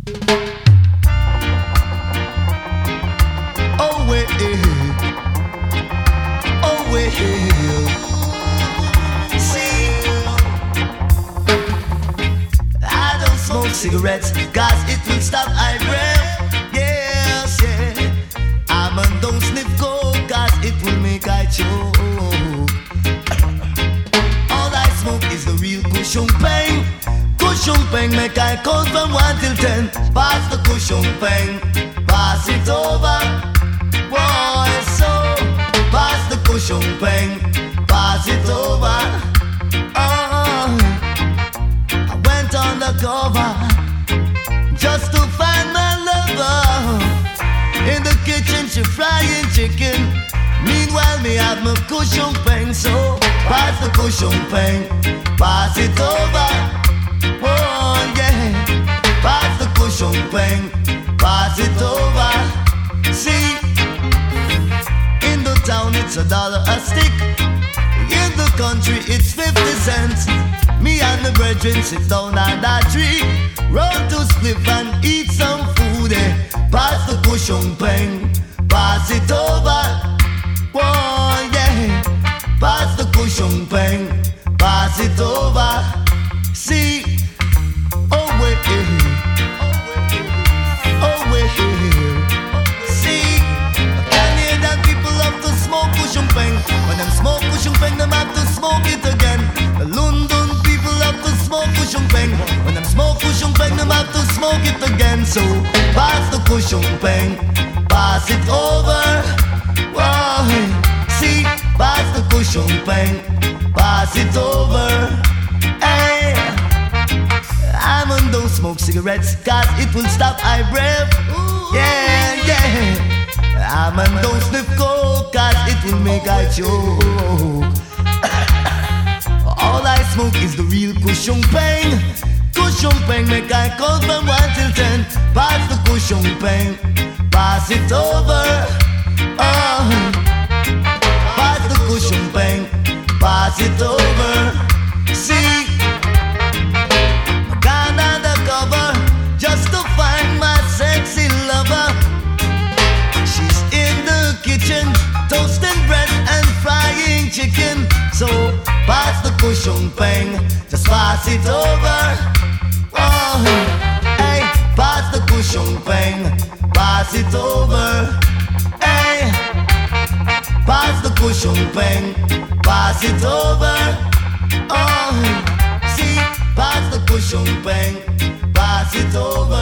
Oh well, oh well. See, I don't smoke cigarettes, cause it will stop eye breath. Yes, yeah. I don't sniff coke, cause it will make I choke. All I smoke is the real cushion pain. Cushion pain make I count from 1 till 10. Pass the cushion pain, pass it over. Boy, so pass the cushion pain, pass it over. Oh, I went on the cover just to find my lover. In the kitchen she frying chicken. Meanwhile me have my cushion pain. So pass the cushion pain, pass it over. Oh yeah, pass the cushion pain, pass it over. See, in the town it's $1 a stick. In the country it's 50 cents. Me and the brethren sit down under a tree, roll to spliff and eat some food. Pass the cushion pain, pass it over. Oh yeah, pass the cushion pain, pass it over. See, oh wait, oh wait. See, I can hear that people have to smoke cushion pain. When them smoke cushion pain, them have to smoke it again. The London people have to smoke cushion pain. When them smoke cushion pain, them have to smoke it again. So pass the cushion pain, pass it over. Whoa, see, pass the cushion pain, pass it over. Hey, I'm on don't smoke cigarettes, cause it will stop eye breath. Yeah, yeah. I'm on don't sniff coke, cause it will make I choke. All I smoke is the real cushion pain. Cushion pain make I count from 1 till 10. Pass the cushion pain, pass it over. Oh, pass the cushion pain, pass it over. See, I gone undercover just to find my sexy lover. She's in the kitchen toasting bread and frying chicken. So pass the cushion pain, just pass it over. Oh, hey, pass the cushion pain, pass it over. Hey, pass the cushion pain, pass it over. Oh, see, pass the cushion pain, pass it over.